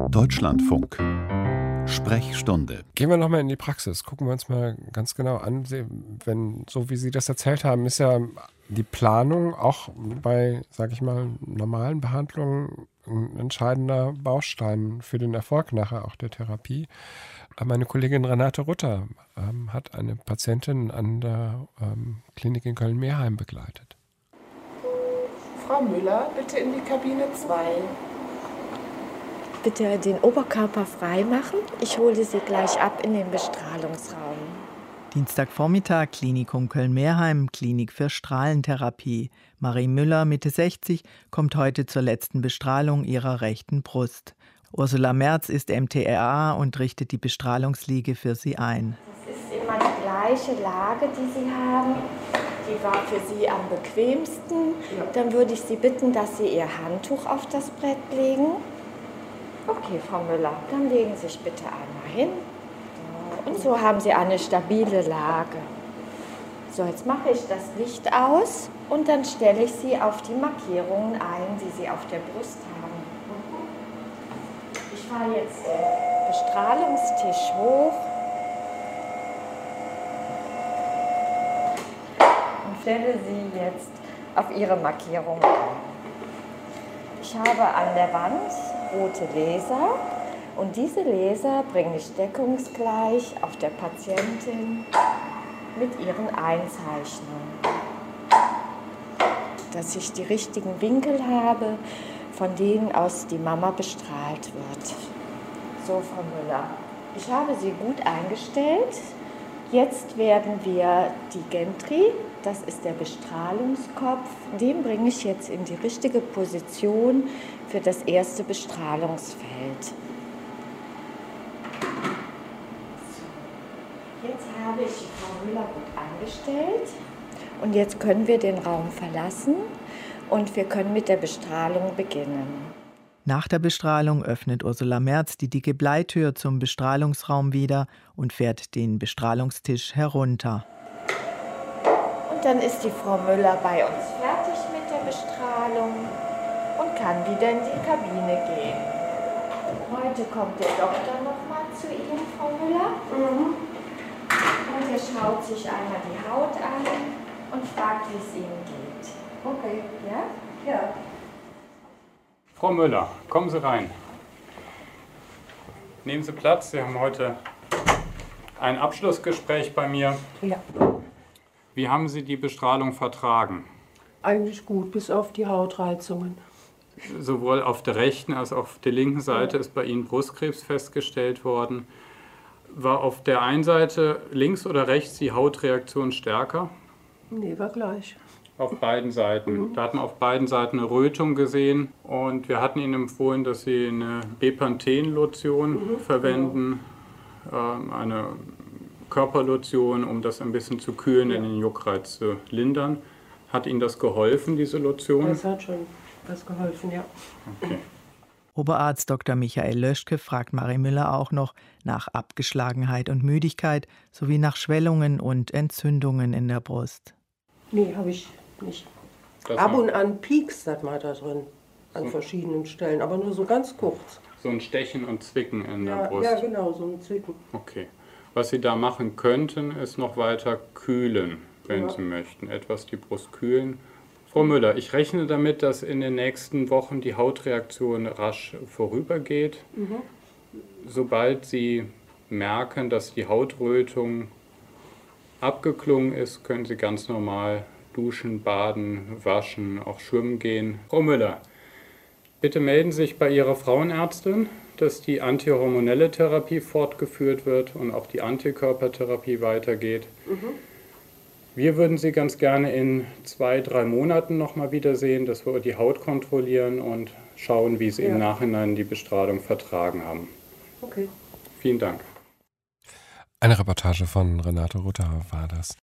Deutschlandfunk. Sprechstunde. Gehen wir nochmal in die Praxis. Gucken wir uns mal ganz genau an. Wenn, so wie Sie das erzählt haben, ist ja die Planung auch bei, sage ich mal, normalen Behandlungen ein entscheidender Baustein für den Erfolg nachher auch der Therapie. Meine Kollegin Renate Rutter hat eine Patientin an der Klinik in Köln-Meerheim begleitet. Frau Müller, bitte in die Kabine 2. Bitte den Oberkörper frei machen. Ich hole Sie gleich ab in den Bestrahlungsraum. Dienstagvormittag, Klinikum Köln-Meerheim, Klinik für Strahlentherapie. Marie Müller, Mitte 60, kommt heute zur letzten Bestrahlung ihrer rechten Brust. Ursula Merz ist MTRA und richtet die Bestrahlungsliege für sie ein. Das ist immer die gleiche Lage, die Sie haben. Die war für Sie am bequemsten. Dann würde ich Sie bitten, dass Sie Ihr Handtuch auf das Brett legen. Okay, Frau Müller, dann legen Sie sich bitte einmal hin. Und so haben Sie eine stabile Lage. So, jetzt mache ich das Licht aus und dann stelle ich Sie auf die Markierungen ein, die Sie auf der Brust haben. Ich fahre jetzt den Bestrahlungstisch hoch und stelle Sie jetzt auf Ihre Markierung ein. Ich habe an der Wand rote Laser und diese Laser bringe ich deckungsgleich auf der Patientin mit ihren Einzeichnungen, dass ich die richtigen Winkel habe, von denen aus die Mama bestrahlt wird. So, Frau Müller, ich habe Sie gut eingestellt. Jetzt werden wir die Gentry, das ist der Bestrahlungskopf, den bringe ich jetzt in die richtige Position für das erste Bestrahlungsfeld. Jetzt habe ich die Frau Müller gut eingestellt und jetzt können wir den Raum verlassen und wir können mit der Bestrahlung beginnen. Nach der Bestrahlung öffnet Ursula Merz die dicke Bleitür zum Bestrahlungsraum wieder und fährt den Bestrahlungstisch herunter. Und dann ist die Frau Müller bei uns fertig mit der Bestrahlung und kann wieder in die Kabine gehen. Heute kommt der Doktor noch mal zu Ihnen, Frau Müller. Und er schaut sich einmal die Haut an und fragt, wie es Ihnen geht. Okay. Ja? Ja. Frau Müller, kommen Sie rein. Nehmen Sie Platz. Sie haben heute ein Abschlussgespräch bei mir. Ja. Wie haben Sie die Bestrahlung vertragen? Eigentlich gut, bis auf die Hautreizungen. Sowohl auf der rechten als auch auf der linken Seite ist bei Ihnen Brustkrebs festgestellt worden. War auf der einen Seite links oder rechts die Hautreaktion stärker? Nee, war gleich. Auf beiden Seiten. Da hat man auf beiden Seiten eine Rötung gesehen und wir hatten Ihnen empfohlen, dass Sie eine Bepanthen-Lotion verwenden, eine Körperlotion, um das ein bisschen zu kühlen, den Juckreiz zu lindern. Hat Ihnen das geholfen, diese Lotion? Das hat schon was geholfen, ja. Okay. Oberarzt Dr. Michael Löschke fragt Marie Müller auch noch nach Abgeschlagenheit und Müdigkeit sowie nach Schwellungen und Entzündungen in der Brust. Nee, habe ich nicht. Das Ab noch- und an piekst das mal da drin, an verschiedenen Stellen, aber nur so ganz kurz. So ein Stechen und Zwicken in der Ja, Brust. ja, genau, so ein Zwicken. Okay. Was Sie da machen könnten, ist noch weiter kühlen, wenn Sie möchten. Etwas die Brust kühlen. Frau Müller, ich rechne damit, dass in den nächsten Wochen die Hautreaktion rasch vorübergeht. Sobald Sie merken, dass die Hautrötung abgeklungen ist, können Sie ganz normal duschen, baden, waschen, auch schwimmen gehen. Frau Müller, bitte melden Sie sich bei Ihrer Frauenärztin, dass die antihormonelle Therapie fortgeführt wird und auch die Antikörpertherapie weitergeht. Wir würden Sie ganz gerne in 2-3 Monaten nochmal wiedersehen, dass wir die Haut kontrollieren und schauen, wie Sie im Nachhinein die Bestrahlung vertragen haben. Okay. Vielen Dank. Eine Reportage von Renate Rutter war das.